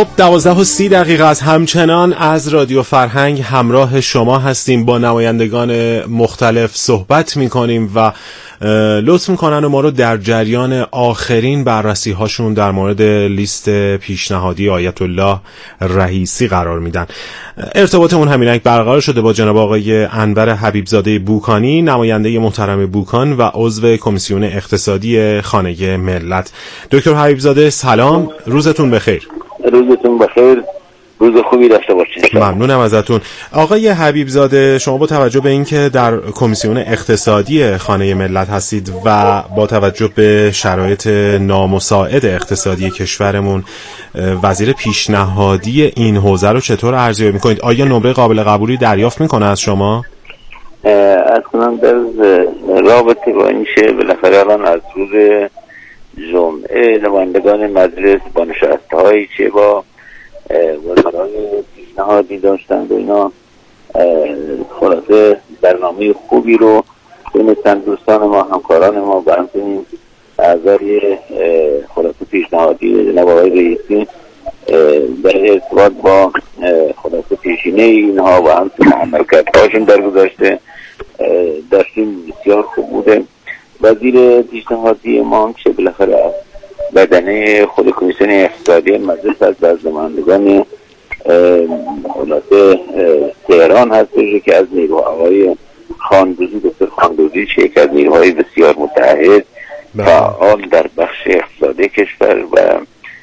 خب 12:30 است. همچنان از رادیو فرهنگ همراه شما هستیم، با نمایندگان مختلف صحبت میکنیم و لطف میکنن و ما رو در جریان آخرین بررسی هاشون در مورد لیست پیشنهادی آیت الله رئیسی قرار میدن. ارتباطمون همینک برقرار شده با جناب آقای انور حبیبزاده بوکانی، نماینده محترم بوکان و عضو کمیسیون اقتصادی خانه ملت. دکتر حبیبزاده سلام، روزتون بخیر. روزتون بخیر، روز خوبی داشته باشید. ممنونم ازتون. آقای حبیبزاده، شما با توجه به اینکه در کمیسیون اقتصادی خانه ملت هستید و با توجه به شرایط نامساعد اقتصادی کشورمون، وزیر پیشنهادی این حوزه رو چطور ارزیابی می‌کنید؟ آیا نمره قابل قبولی دریافت می‌کنه از شما؟ اصلا در رابطه با این شه بالاخره الان از روز جمعه نمایندگان مجلس با نشسته‌هایی که با وزرای پیشنهادی داشتند و اینا خلاصه برنامه خوبی رو دونستن. دوستان ما، همکاران ما و همچنین اعضای خلاصه پیشنهادی جناب آقای رئیسی در ارتباط با خلاصه پیشینه اینها و همچنین عملکردهاشون در گذشته داشتیم بسیار خوب بوده. وزیر پیشنهادی ما که بالاخره از بدنه خود کمیسیون اقتصادی مجلس از نمایندگان خلاصه تهران هستش که از نیروهای آقای خاندوزی، دکتر خاندوزی که یک از نیروهای بسیار متعهد فعال در بخش اقتصادی کشور و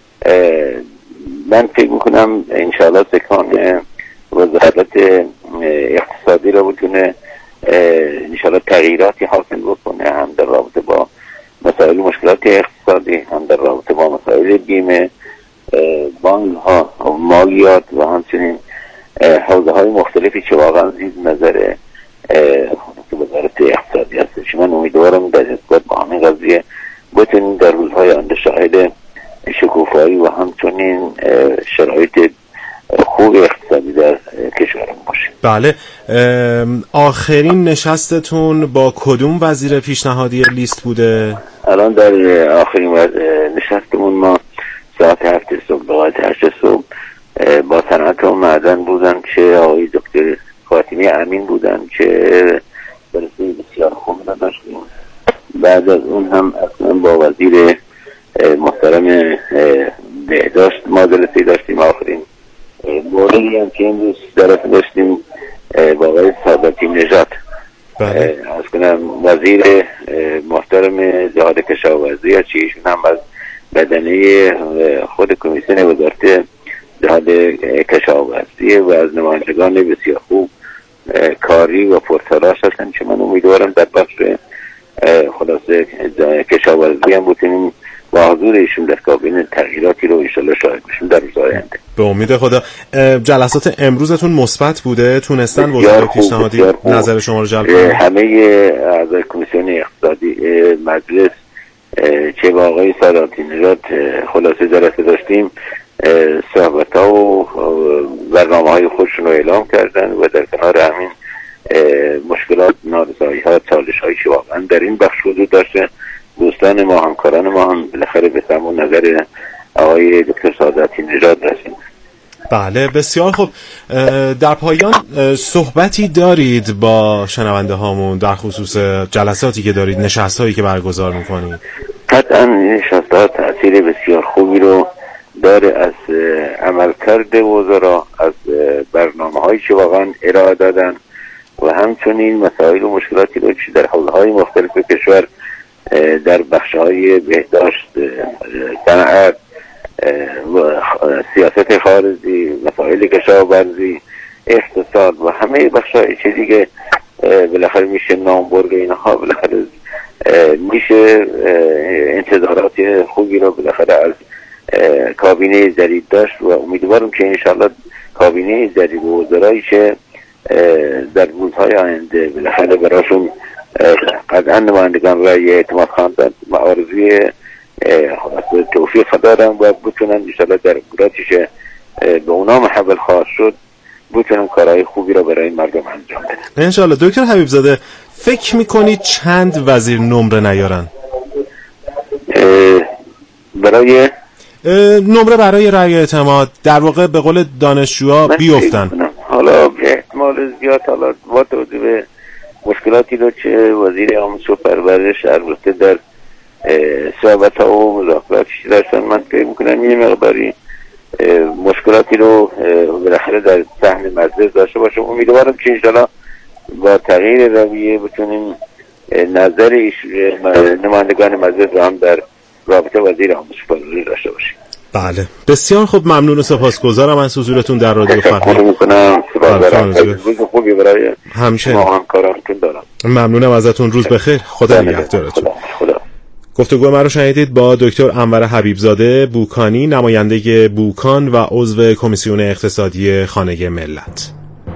من فکر میکنم انشاءالله سکان وزارت اقتصادی را بتونه انشاءالله تغییراتی حاصل بکنه، هم در رابطه با مسائل مشکلات اقتصادی، هم در رابطه با مسائل بیمه، بانک ها، مالیات و همچنین حوزه های مختلفی که واقعا زیر نظر وزارت اقتصادی هست. من امیدوارم در ارتباط با همین قضیه بتونیم در روزهای آینده شاهد شکوفایی و همچنین شرایط خوب اقتصادی در کشورمون باشیم. بله، آخرین نشستتون با کدوم وزیر پیشنهادی لیست بوده؟ الان در آخرین نشستمون ما ساعت 7 صبح لغاية 8 صبح با صنعت و معدن بودن که آقای دکتر فاطمی امین بودن که جلسه بسیار خوب داشتیم. بعد از اون هم اصلا با وزیر محترم بهداشت ما جلسه داشتیم. آخرین موردی هم که امروز داشتیم با آقای ساداتی نژاد، از کنم وزیر محترم جهاد کشاورزی هست، ایشون هم از بدنه خود کمیسیون وزارت جهاد کشاورزی و از نمایندگان بسیار خوب کاری و پرتلاش هستن که من امیدوارم در بخش خلاصه کشاورزی هم بتونیم با حضور ایشون در کابینه تغییراتی رو انشالله شاهد بشیم در روزهای آینده. به امید خدا. جلسات امروزتون مثبت بوده؟ تونستن وزرای پیشنهادی نظر شما رو جلب کنن؟ همه اعضای کمیسیون اقتصادی مجلس که با آقای ساداتی نژاد خلاصه جلسه داشتیم، صحبت‌ها و برنامه‌های خودشون رو اعلام کردن و در کنار همین مشکلات، نارضایی‌ها، چالش‌هایی که واقعا در این بخش وجود داشته، دوستان ما، همکاران ما هم بالاخره به سمع نظر آقای دکتر ساداتی نژاد رسید. بله، بسیار خوب. در پایان صحبتی دارید با شنونده هامون در خصوص جلساتی که دارید، نشست‌هایی که برگزار می‌کنید؟ قطعاً نشست‌ها تأثیر بسیار خوبی رو داره از عملکرد وزرا، از برنامه‌هایی که واقعاً ارائه دادن و همچنین مسائل و مشکلاتی رو که در حوزه‌های مختلف کشور در بخش‌های بهداشت، صنعت و سیاست خارجی، مسائل کشاورزی، اقتصاد و همه بخش‌های که دیگه بالاخره میشه نام برد اینها، بالاخره میشه انتظارات خوبی رو بالاخره از کابینه جدید داشت و امیدوارم که انشالله کابینه جدید و وزرایی که در روزهای آینده بالاخره براشون قطعا نمایندگان رای اعتماد خواندند و آرزوی توفیق دارم و بتونن انشالله در اموراتی که به اونا محول خواهد شد بتونن کارهای خوبی را برای مردم انجام بدن انشالله. دکتر حبیبزاده، فکر میکنید چند وزیر نمره نیارن؟ برای نمره برای رأی اعتماد در واقع به قول دانشجوها بیفتن. حالا به احتمال زیاد حالا با توجه به مشکلاتی رو چه وزیر آموزش و پرورش البته در صحبت ها و مذاکرات داشتن، من فکر میکنم یه مقداری مشکلاتی رو بالاخره در صحن مجلس داشته باشه. امیدوارم که انشاءالله با تغییر رویه بتونیم نظر نمایندگان مجلس رو هم در رابطه وزیر آموزش و پرورش داشته باشیم. بله بسیار خوب، ممنون و سپاسگزارم از حضورتون در رادیو فرهنگ. تشکر میکنم، سپاسگزارم. روز خوبی برای شما همکارانتون دارم. ممنونم ازتون، روز بخیر، خدا نگهدارتون. خدا. گفتگو ما رو شنیدید با دکتر انور حبیبزاده بوکانی، نماینده بوکان و عضو کمیسیون اقتصادی خانه ملت.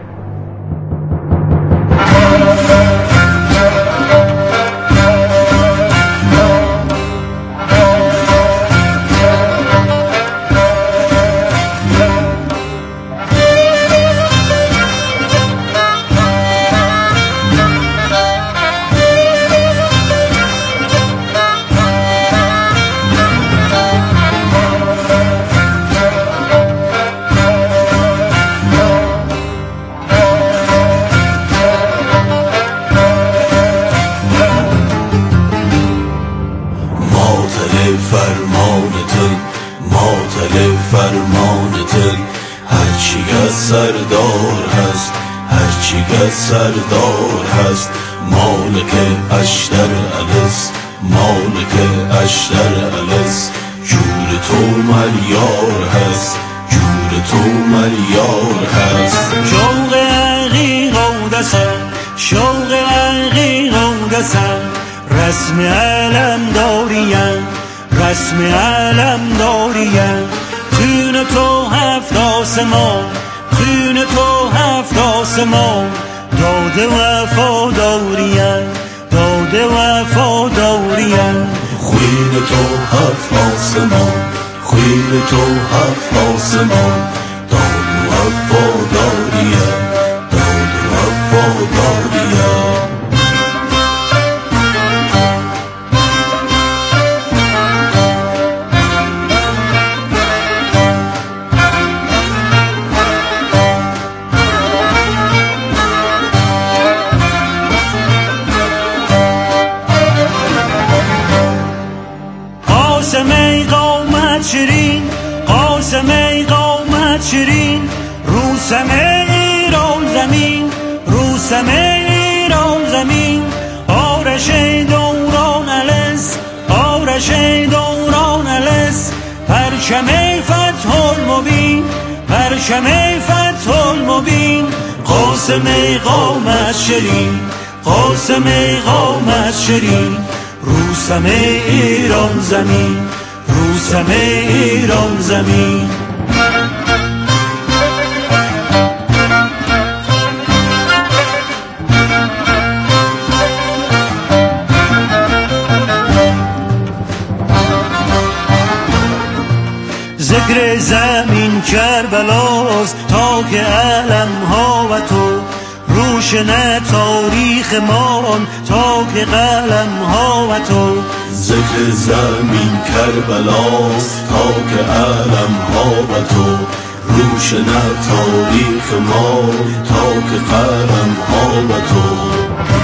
سردار هست، هرچی که سردار هست، مالک اشتر الس، مالک اشتر الس. جور تو ملیار هست، جور تو ملیار هست. شوق عقیق و دسر، شوق عقیق و دسر، رسم علم داریم، رسم علم داریم. خون تو هفت آسمان، خون تو هفت آسمان، داده وفاداریم، داده وفاداریم. خون تو هفت آسمان، خون تو هفت آسمان، داده وفاداریم، داده وفاداریم. شیرین روسم ایران زمین، روسم ایران زمین. آرش دوران الس، آرش دوران الس. پرچم فتح المبین، پرچم فتح المبین. قاسم قامت شیرین، قاسم قامت شیرین. روسم ایران زمین، روسم ایران زمین. ذکر زمین کربلاست تا که علم ها و تو روشن تاریخ مان، تا که قلم ها و تو. ذکر زمین کربلاست تا که علم ها و تو روشن تاریخ مان، تا که قلم ها و تو.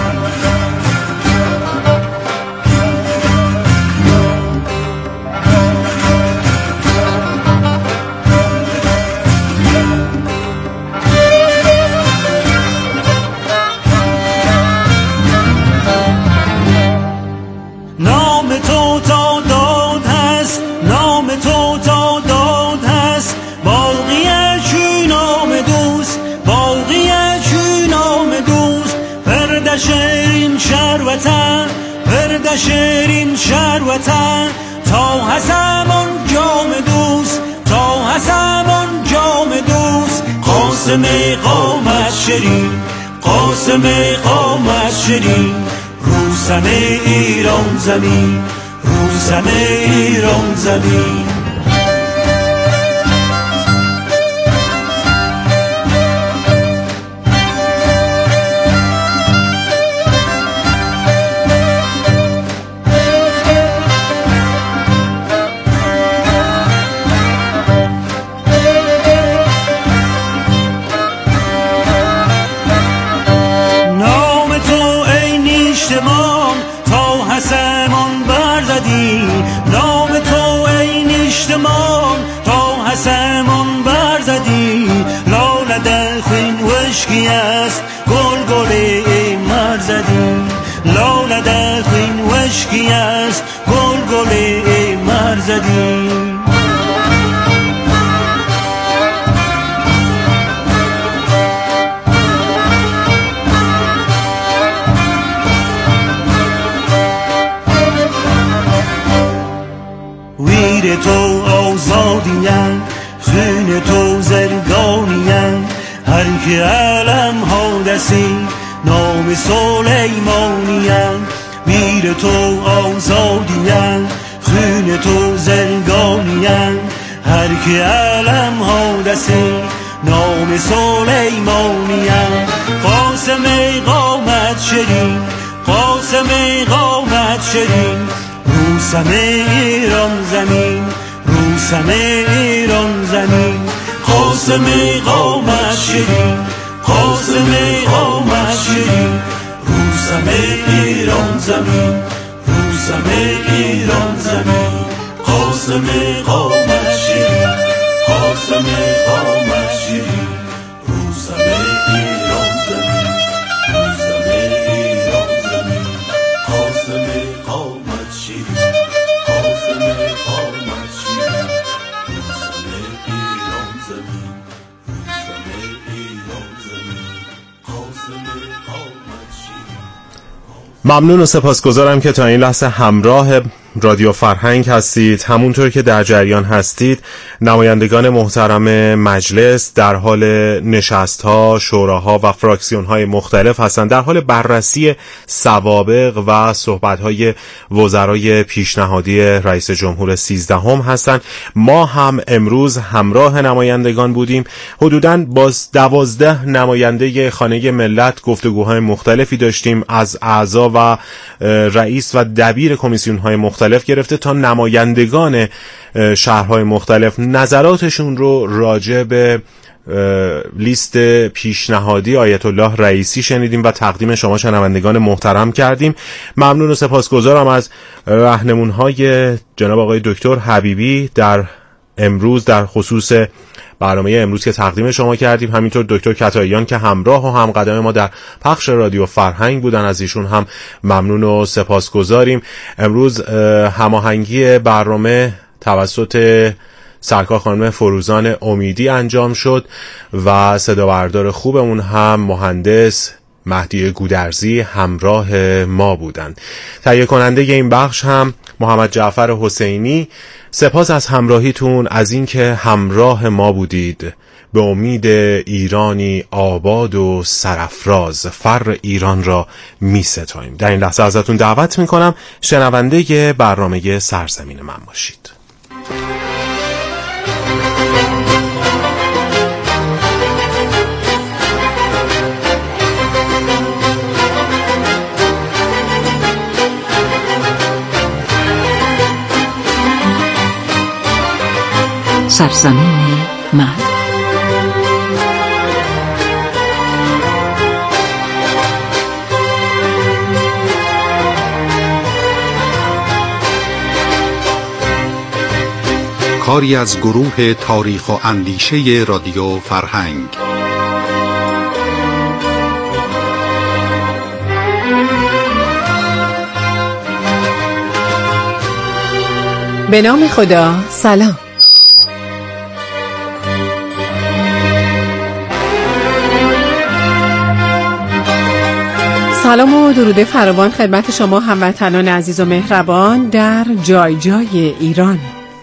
شیرین شروطن تا هزمان جام دوست، تا هزمان جام دوست. قاسم قامت شیرین، قاسم قامت شیرین. روسم ایران زمین، روسم ایران زمین. وشکی است گل گل مرزدی لاله در خوین وشکی است گل گل مرزدی ویر تو آزادیم خون تو زرگانیم هر که علم ها دستی نام سلیمانیم ویر تو آزادیم خون تو زرگانیم هر که علم ها دستی نام سلیمانیم قاسم قامت شدیم قاسم قامت شدیم روسم ایران زمین روسم ایران زمین قاسم قامت شدیم قاسم قامت شدیم روسم ایران زمین روسم ایران زمین قاسم قامت شدیم قاسم قامت شدیم روسم ایران زمین روسم ایران زمین قاسم قامت شدیم قاسم قامت شدیم روسم ایران زمین روسم ایران زمین قاسم قامت شدیم. ممنون و سپاسگزارم که تا این لحظه همراه رادیو فرهنگ هستید. همونطور که در جریان هستید نمایندگان محترم مجلس در حال نشست‌ها، شوراها و فراکسیون‌های مختلف هستند، در حال بررسی سوابق و صحبت‌های وزرای پیشنهادی رئیس جمهور 13 هستند. ما هم امروز همراه نمایندگان بودیم. حدوداً با 12 نماینده خانه ملت گفتگوهای مختلفی داشتیم، از اعضا و رئیس و دبیر کمیسیون‌های مختلف گرفته تا نمایندگان شهرهای مختلف نظراتشون رو راجع به لیست پیشنهادی آیت الله رئیسی شنیدیم و تقدیم شما شنوندگان محترم کردیم. ممنون و سپاسگزارم از راهنمون‌های جناب آقای دکتر حبیبی در امروز در خصوص برنامه امروز که تقدیم شما کردیم، همینطور دکتر کتاییان که همراه و همقدم ما در پخش رادیو فرهنگ بودن، از ایشون هم ممنون و سپاسگزاریم. امروز هماهنگی برنامه توسط سرکار خانم فروزان امیدی انجام شد و صدابردار خوبمون هم مهندس مهدی گودرزی همراه ما بودند. تهیه کننده این بخش هم محمد جعفر حسینی. سپاس از همراهیتون، از اینکه همراه ما بودید. به امید ایرانی آباد و سرافراز فر ایران را می ستاییم. در این لحظه ازتون دعوت می کنم شنونده برنامه سرزمین من باشید. سرزمین من. کاری از گروه تاریخ و اندیشه رادیو فرهنگ. به نام خدا. سلام. سلام و درود فراوان خدمت شما هموطنان عزیز و مهربان در جای جای ایران.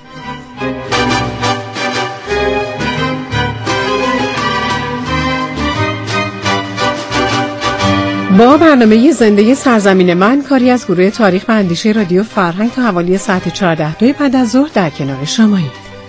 با برنامه زنده سرزمین من، کاری از گروه تاریخ و اندیشه رادیو فرهنگ تا حوالی ساعت 14 بعد از ظهر در کنار شماییم.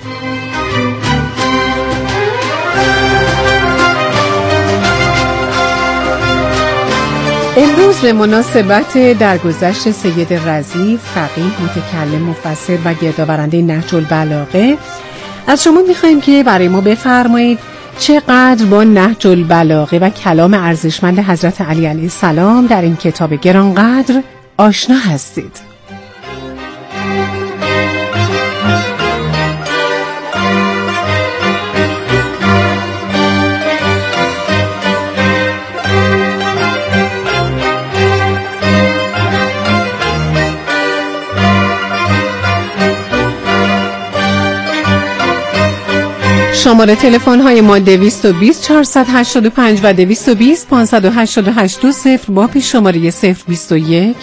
امروز به مناسبت درگذشت سید رضی، فقیه، متکلم، مفسر و گردآورنده نهج البلاغه، از شما می‌خوایم که برای ما بفرمایید چقدر با نهج البلاغه و کلام ارزشمند حضرت علی علیه السلام در این کتاب گرانقدر آشنا هستید. شماره تلفن های ما 220 485 و 220 588 20 با پیش شماره 021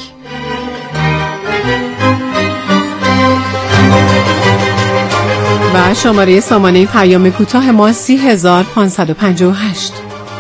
و شماره سامانه پیام کوتاه ما 30558.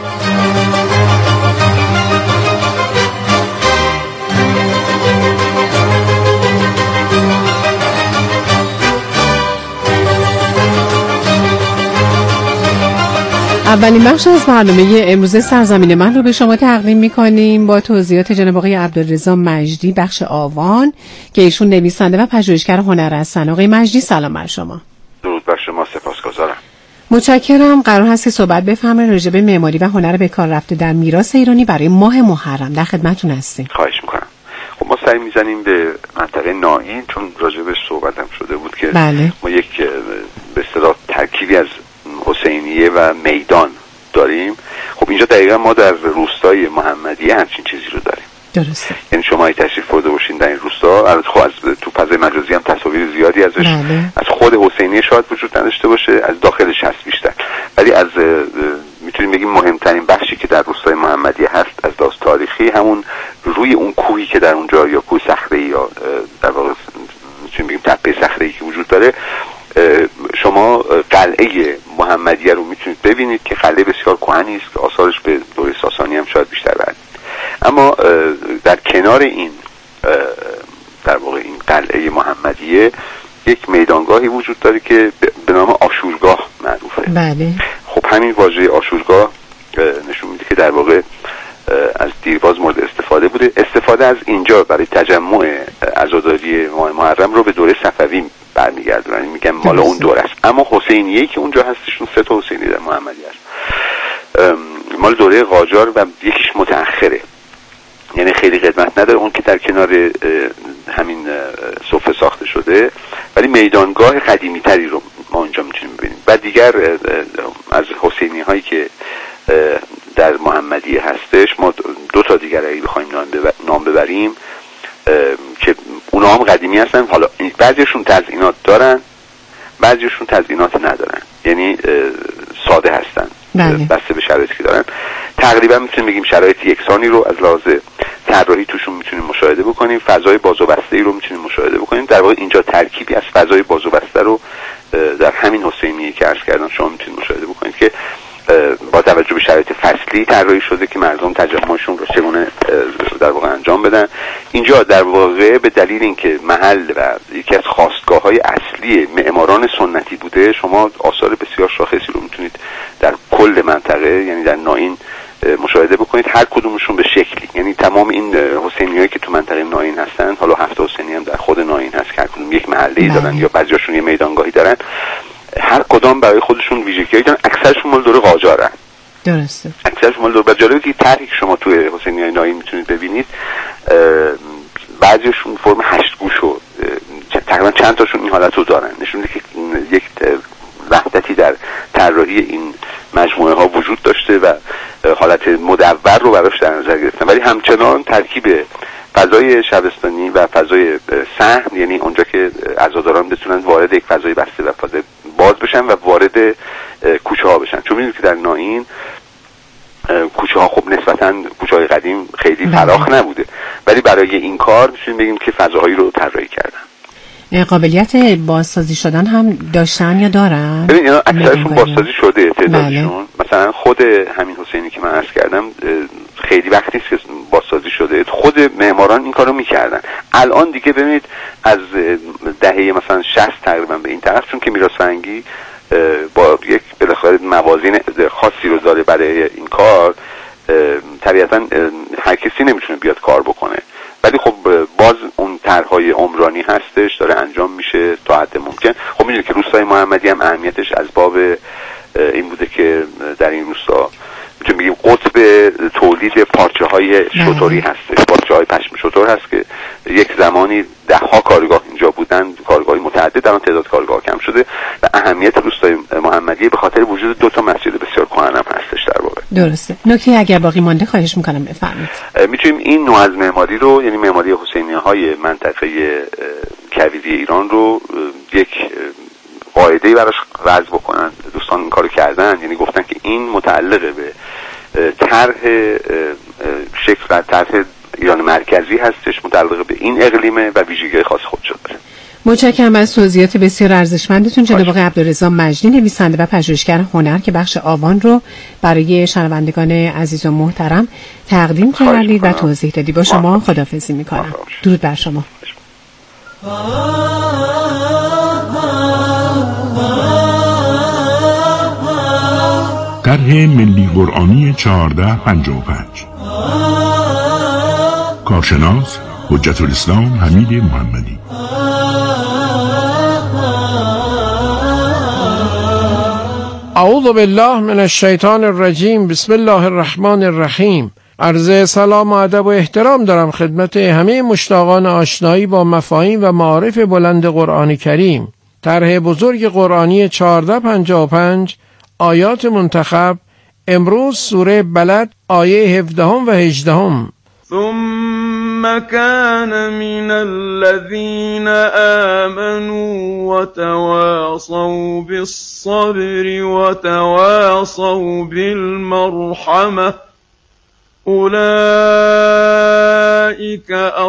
اولین بخش از برنامه امروز سرزمین من رو به شما تقدیم می‌کنیم با توضیحات جناب آقای عبدالرضا مجدی، بخش آوان که ایشون نویسنده و پژوهشگر هنر هستن. آقای مجدی سلام بر شما. درود بر شما، سپاسگزارم. متشکرم. قرار هست صحبت بفرمایید راجع به معماری و هنر به کار رفته در میراث ایرانی برای ماه محرم. در خدمتتون هستیم. خواهش می‌کنم. خب ما سعی می‌زنیم به منطقه نائین، چون راجع بهش صحبتم شده بود که بله. ما یک به اصطلاح ترکیبی از حسینیه و میدان داریم. خب اینجا دقیقا ما در روستای محمدیه همچین چیزی رو داریم. درسته. یعنی شما اگه تشریف برده باشین در این روستا، از تو فضای مجازی هم تصاویر زیادی ازش بله. از خود حسینیه شاید وجود نداشته باشه، از داخلش هست بیشتر، ولی از میتونیم بگیم مهمترین بخشی که در روستای محمدیه هست از لحاظ تاریخی همون روی اون کوهی که در اونجا یا کوه صخره‌ای یا در واقع میتونیم بگیم تپه صخره‌ای که وجود داره، شما قلعه محمدیه رو میتونید ببینید که قلعه بسیار کهنی است که آثارش به دوره ساسانی هم شاید بیشتر برد. اما در کنار این در واقع این قلعه محمدیه یک میدانگاهی وجود داره که به نام آشورگاه معروفه. بله. خب همین واژه آشورگاه نشون میده که در واقع از دیرباز مورد استفاده بوده. استفاده از اینجا برای تجمع عزاداری ماه محرم رو به دوره صفوی برمیگردونن، میگن مال اون دوره است. اما حسینیه که اونجا هستشون 3 تا حسینی در محمدیه است، مال دوره قاجار و یکیش متأخره، یعنی خیلی قدمت نداره، اون که در کنار همین صفه ساخته شده، ولی میدانگاه قدیمی تری رو ما اونجا میتونیم ببینیم. و دیگر از حسینی هایی که در محمدیه هستش ما 2 تا دیگر اگه بخوایم نام ببریم که اونا هم قدیمی هستن. حالا بعضیشون تزیینات دارن، بعضیشون تزیینات ندارن، یعنی ساده هستن. بله. بسته به شرایطی که دارن. تقریبا میتونیم بگیم شرایط یکسانی رو از لحاظ طراحی توشون میتونیم مشاهده بکنیم، فضای باز و بسته ای رو میتونیم مشاهده بکنیم. در واقع اینجا ترکیبی از فضای باز و بسته رو در همین حسینیه که عرض کردم شما میتونید مشاهده بکنید که با توجه به شرایط فصلی طراحی شده که مردم تجمعشون رو چگونه در واقع انجام بدن. اینجا در واقع به دلیل اینکه محل و یکی از خاستگاه‌های اصلی معماران سنتی بوده، شما آثار بسیار شاخصی رو میتونید در کل منطقه، یعنی در نائین مشاهده بکنید، هر کدومشون به شکلی. یعنی تمام این حسینیایی که تو منطقه نائین هستن، حالا 7 حسینی هم در خود نائین هست که هر کدوم یک محله‌ای دارن یا بعضیاشون یه میدانگاهی دارن، هر کدام برای خودشون ویژگی‌هایی دارن. اکثرشون مال دوره قاجارن. درسته. اکثرشون مال دوره قاجاره که طرحی که شما توی حسینیای نائین میتونید ببینید، بعضیشون فرم 8 گوش و تقریبا چند تاشون این حالت رو دارن. نشون میده که یک وحدتی در طراحی این مجموعه ها وجود داشته و حالت مدور رو براش در نظر گرفتن، ولی همچنان ترکیب فضای شبستانی و فضای صحن، یعنی اونجا که عزاداران بتونن وارد یک فضای بسته و فضای باز بشن و وارد کوچه ها بشن. چون میدونید که در نائین کوچه ها خب نسبتاً کوچه های قدیم خیلی فراخ نبوده، ولی برای این کار میتونیم بگیم که فضاهایی رو طراحی کردن. قابلیت بازسازی شدن هم داشتن یا دارن؟ ببین اینا اکثرشون بازسازی شده تعدادشون. مثلا خود همین حسینی که من عرض کردم خیلی وقت نیست که بازسازی شده، خود معماران این کارو میکردن. الان دیگه ببینید از دهه مثلا 60 تقریبا به این طرف، چون که میراث فرهنگی با یک بالاخره موازین خاصی رو داره برای این کار، طبیعتا هر کسی نمیتونه بیاد کار بکنه، ولی خب باز اون طرح‌های عمرانی هستش داره انجام میشه تا حد ممکن. خب میدونید که روستای محمدی هم اهمیتش از باب این بوده که در این روستا میتونیم بگیم قطب تولید پارچه‌های شتری هستش، پارچه‌های پشم شتر هست که یک زمانی 10 کارگاه اینجا بودن، کارگاهی متعدد، الان تعداد کارگاه کم شده و اهمیت روستای محمدی به خاطر وجود 2 تا مسجد بسیار کهن هم هستش در واقع. درسته. نکته اگر باقی مانده خواهش میکنم بفرمایید. میتونیم این نوع از معماری رو، یعنی معماری حسینیه‌های منطقه کویری ایران رو یک قاعده‌ای براش وضع بکنن. دوستان کارو کردن، یعنی گفتن که این متعلقه به طرح شکل طرح ایران مرکزی هستش، متعلق به این اقلیمه و ویژگی خاص خودشو داره. متشکرم از توضیحات بسیار ارزشمندتون جناب آقای عبدالرضا مجدی، نویسنده و پژوهشگر هنر که بخش آوان رو برای شنوندگان عزیز و محترم تقدیم کردید و توضیح دادی. با شما خداحافظی میکنم. درود بر شما. طرح ملی قرآنی 1455 کارشناس حجت الاسلام حمید محمدی. اعوذ بالله من الشیطان الرجیم. بسم الله الرحمن الرحیم. عرض سلام و ادب و احترام دارم خدمت همه مشتاقان آشنایی با مفاهیم و معارف بلند قرآن کریم. طرح بزرگ قرآنی 1455 آیات منتخب. امروز سوره بلد آیه 17 و 18. ثم كان من الذين آمنوا وتواصوا بالصبر وتواصوا بالمرحمة أولئك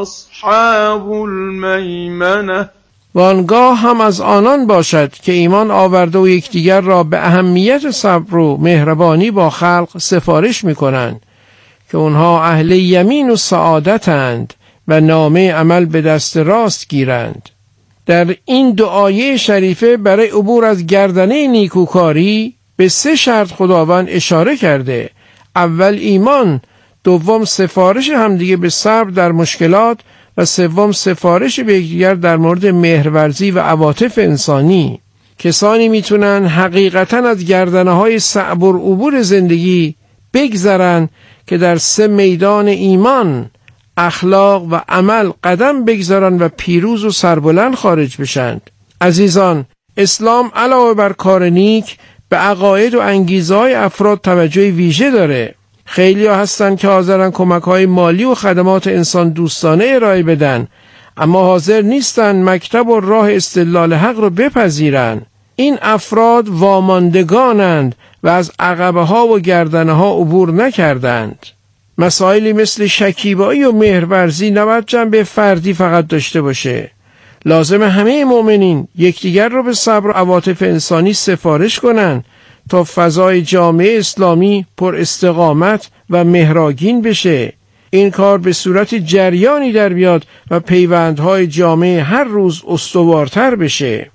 أصحاب الميمنة. وانگاه هم از آنان باشد که ایمان آورده و یکدیگر را به اهمیت صبر و مهربانی با خلق سفارش می‌کنند که اونها اهل یمین و سعادتند و نامه عمل به دست راست گیرند. در این دو آیه شریفه برای عبور از گردنه نیکوکاری به 3 شرط خداوند اشاره کرده. اول ایمان، دوم سفارش همدیگه به صبر در مشکلات و سوم سفارش به یکدیگر در مورد مهرورزی و عواطف انسانی. کسانی میتونن حقیقتاً از گردنه‌های صعب و عبور زندگی بگذرن که در 3 میدان ایمان، اخلاق و عمل قدم بگذارن و پیروز و سربلند خارج بشن. عزیزان، اسلام علاوه بر کار نیک به عقاید و انگیزه‌های افراد توجه ویژه داره. خیلی ها هستن که حاضرن کمک‌های مالی و خدمات انسان دوستانه ارائه بدن، اما حاضر نیستن مکتب و راه استدلال حق رو بپذیرن. این افراد واماندگانند و از عقبه‌ها و گردنه‌ها عبور نکردند. مسائلی مثل شکیبایی و مهرورزی نباید جنبه فردی فقط داشته باشه. لازم همه مؤمنین یکدیگر رو به صبر و عواطف انسانی سفارش کنن تا فضای جامعه اسلامی پر استقامت و مهراگین بشه. این کار به صورت جریانی در بیاد و پیوندهای جامعه هر روز استوارتر بشه.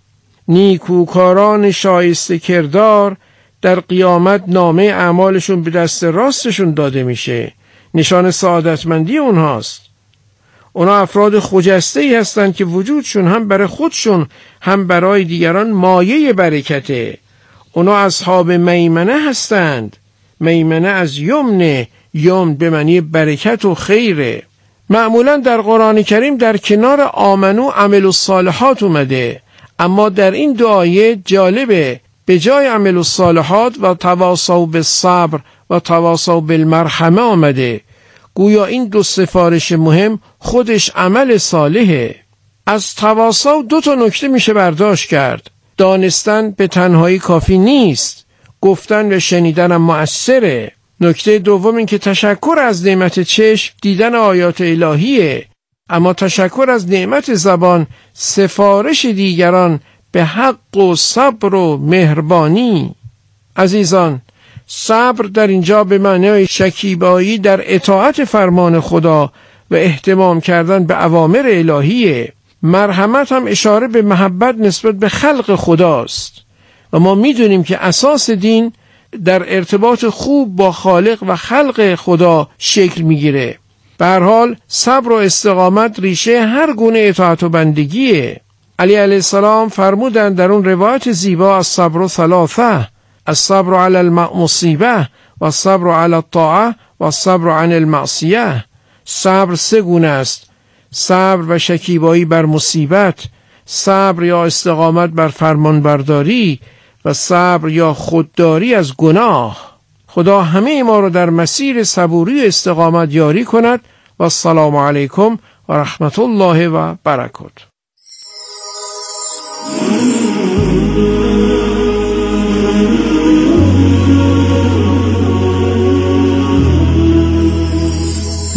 نیکوکاران شایسته کردار در قیامت نامه اعمالشون به دست راستشون داده میشه. نشان سعادتمندی اونهاست. اونا افراد خجسته‌ای هستند که وجودشون هم برای خودشون هم برای دیگران مایه برکته. اونا اصحاب میمنه هستند. میمنه از یمن، یمن به معنی برکت و خیره. معمولا در قرآن کریم در کنار آمنو عمل الصالحات اومده، اما در این دو آیه جالبه به جای عمل الصالحات و تواصوا بالصبر و تواصوا بالمرحمه آمده. گویا این 2 سفارش مهم خودش عمل صالحه. از تواصوا 2 نکته میشه برداشت کرد. دانستن به تنهایی کافی نیست، گفتن و شنیدن هم مؤثره. نکته دوم این که تشکر از نعمت چشم دیدن آیات الهیه، اما تشکر از نعمت زبان سفارش دیگران به حق و صبر و مهربانی. عزیزان، صبر در اینجا به معنای شکیبایی در اطاعت فرمان خدا و اهتمام کردن به اوامر الهیه. مرحمت هم اشاره به محبت نسبت به خلق خداست و ما میدونیم که اساس دین در ارتباط خوب با خالق و خلق خدا شکل میگیره. به هر حال صبر و استقامت ریشه هر گونه اطاعت و بندگیه. علی علیه السلام فرمودند در اون روایت زیبا الصبر 3: الصبر علی المصیبه و الصبر علی الطاعه و الصبر عن المعصیه. صبر 3 گونه است: صبر و شکیبایی بر مصیبت، صبر یا استقامت بر فرمانبرداری و صبر یا خودداری از گناه. خدا همه ما رو در مسیر صبوری و استقامت یاری کند و السلام علیکم و رحمت الله و برکاته.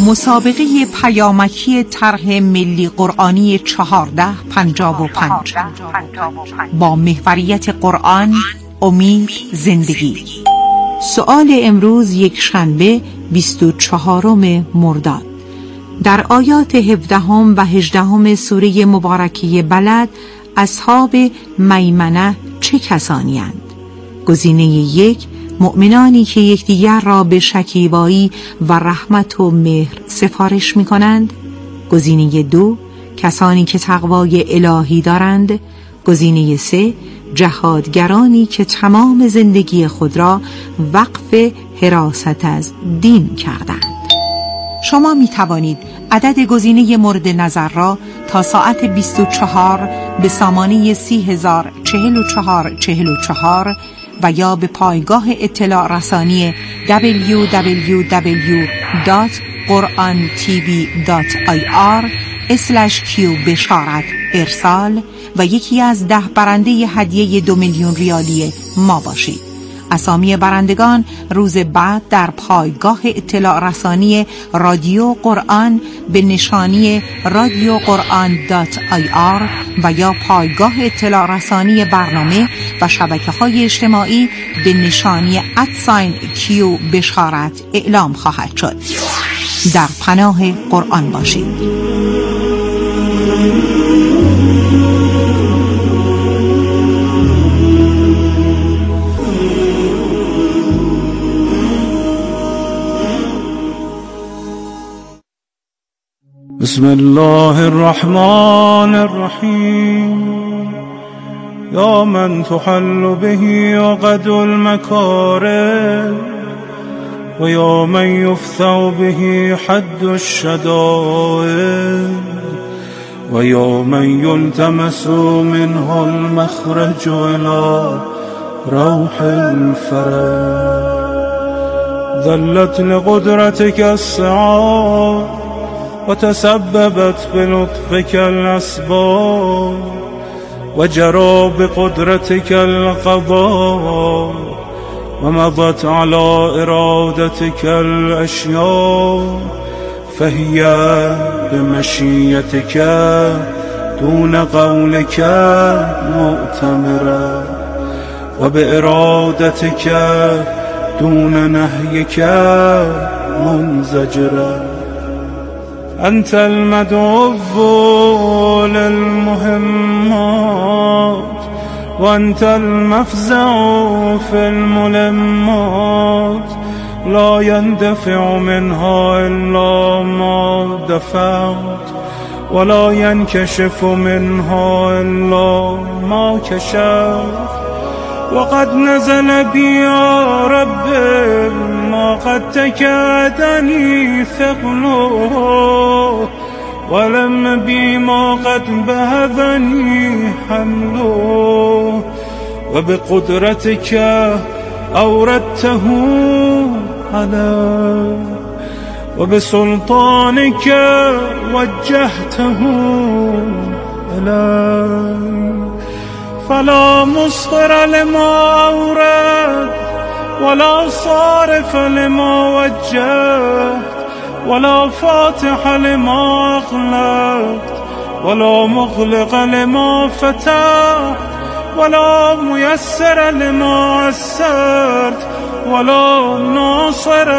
مسابقه پیامکی طرح ملی قرآنی 1455 با محوریت قرآن، امید، زندگی. سؤال امروز یک شنبه 24 مرداد. در آیات 17 و 18 سوره مبارکه بلد اصحاب میمنه چه کسانی اند؟ گزینه 1 مؤمنانی که یکدیگر را به شکیبایی و رحمت و مهر سفارش می کنند. گزینه 2 کسانی که تقوای الهی دارند. گزینه 3 جهادگرانی که تمام زندگی خود را وقف حراست از دین کردند. شما می توانید عدد گزینه مورد نظر را تا ساعت 24 به سامانه 30,044 و یا به پایگاه اطلاع رسانی www.qurantv.ir/q بشارت ارسال و یکی از 10 برنده هدیه 2 میلیون ریالی ما باشید. اسامی برندگان روز بعد در پایگاه اطلاع رسانی رادیو قرآن به نشانی radioquran.ir و یا پایگاه اطلاع رسانی برنامه و شبکه‌های اجتماعی به نشانی @q بشارت اعلام خواهد شد. در پناه قرآن باشید. بسم الله الرحمن الرحیم یا من تحل به عقد المکاره و یا من یفتح به حد الشدائد و یا من یلتمس منه المخرج الى روح الفرج ذلت لقدرتك السعاد وتسببت بلطفك الأسباب وجرى بقدرتك القضاء ومضت على إرادتك الأشياء فهي بمشيتك دون قولك مؤتمرة وبإرادتك دون نهيك منزجرة. أنت المدعو للمهمات وأنت المفزع في الملمات لا يندفع منها إلا ما دفعت ولا ينكشف منها إلا ما كشفت وقد نزل بي يا رب ما قد تكادني ثقله ولم بي ما قد بهذني حمله وبقدرتك أوردته علي وبسلطانك وجهته إلي فلا مصدر لما أورد ولا صارف لما وجهت ولا فاتح لما أغلقت ولا مغلق لما فتحت ولا ميسر لما عسرت ولا ناصر